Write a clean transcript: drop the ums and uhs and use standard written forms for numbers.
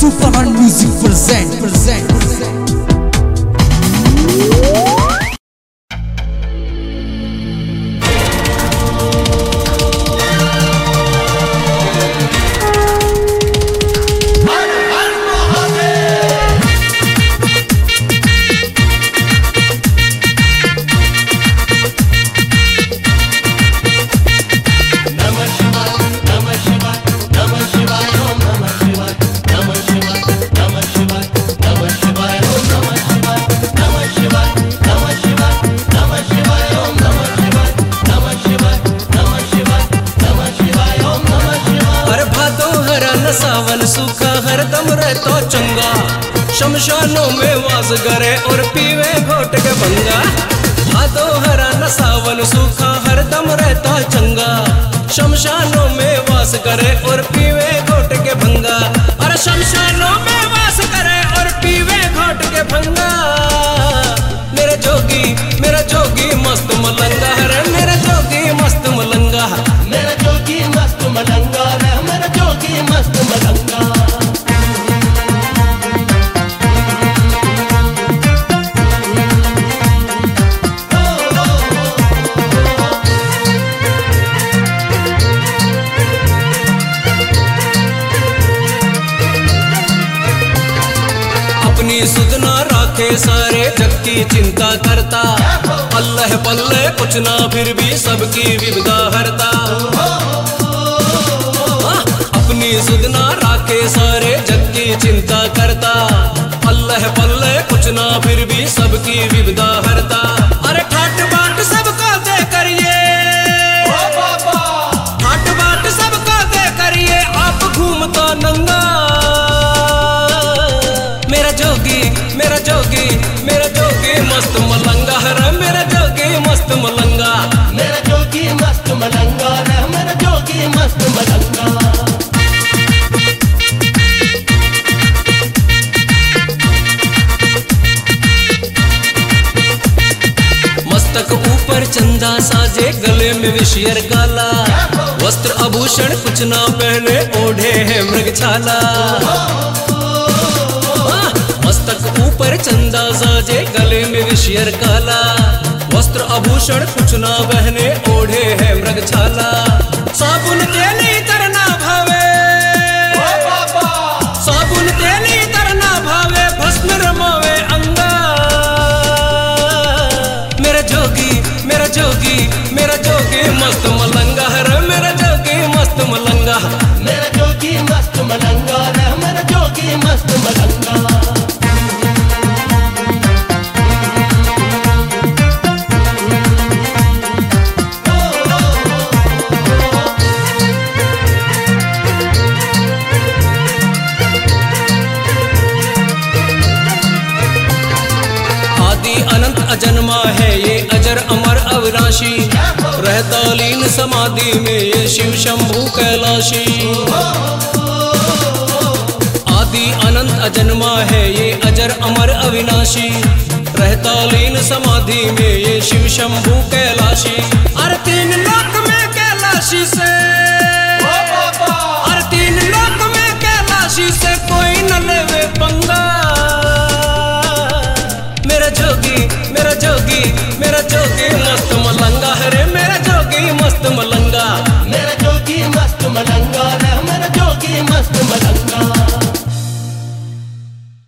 Superman Music present. सावन सूखा हरदम रहता चंगा, शमशानों में वास करे और पीवे घोट के भंगा। भादो हरा न सावन सूखा हरदम रहता चंगा, शमशानों में वास करे और पीवे घोट के भंगा। अरे शमशानों में वास करे और पीवे घोट के भंगा। मेरा जोगी मस्त मलंगा रे, मेरा जोगी मस्त मलंगा, मेरा जोगी मस्त मलंगा रे, मेरा जोगी मस्त मलंगा। अपनी सुध ना राखे सारे जग की चिंता करता, अल्लाह पल्ले कुछ ना फिर भी सबकी विपदा हरता। अपनी सुध ना राखे सारे जग की चिंता करता, अल्लाह पल्ले कुछ ना फिर भी सबकी विपदा हरता। अरे ठाट बाट सबका दे करिए, ठाट बाट सबका दे करिए, आप घूमता नंगा। मेरा जोगी मस्त मलंगा रे, मेरा जोगी मस्त मलंगा, मेरा जोगी मस्त मलंगा रे, मेरा जोगी मस्त मलंगा। मस्तक ऊपर चंदा साजे, गले में विषयर काला, वस्त्र आभूषण कुछ ना पहने, ओढ़े है मृगछाला। मस्तक ऊपर चंदा साजे, गले में विषयर काला, वस्त्र आभूषण कुछ ना पहने, ओढ़े है मृगछाला। साबुन तेली तरना भावे, साबुन तेली तरना भावे, भस्म रमावे अंगा। मेरा जोगी मस्त मलंगा रे, मेरा जोगी मस्त मलंगा, मेरा जोगी मस्त मलंगा रे, मेरा जोगी मस्त मलंगा। अनंत अजन्मा है ये अजर अमर अविनाशी, रहता लीन समाधि में ये शिव शंभू कैलाशी। आदि अनंत अजन्मा है ये अजर अमर अविनाशी, रहता लीन समाधि में ये शिव शंभू कैलाशी। अरे तीन लोक में कैलाशी से, अरे तीन लोक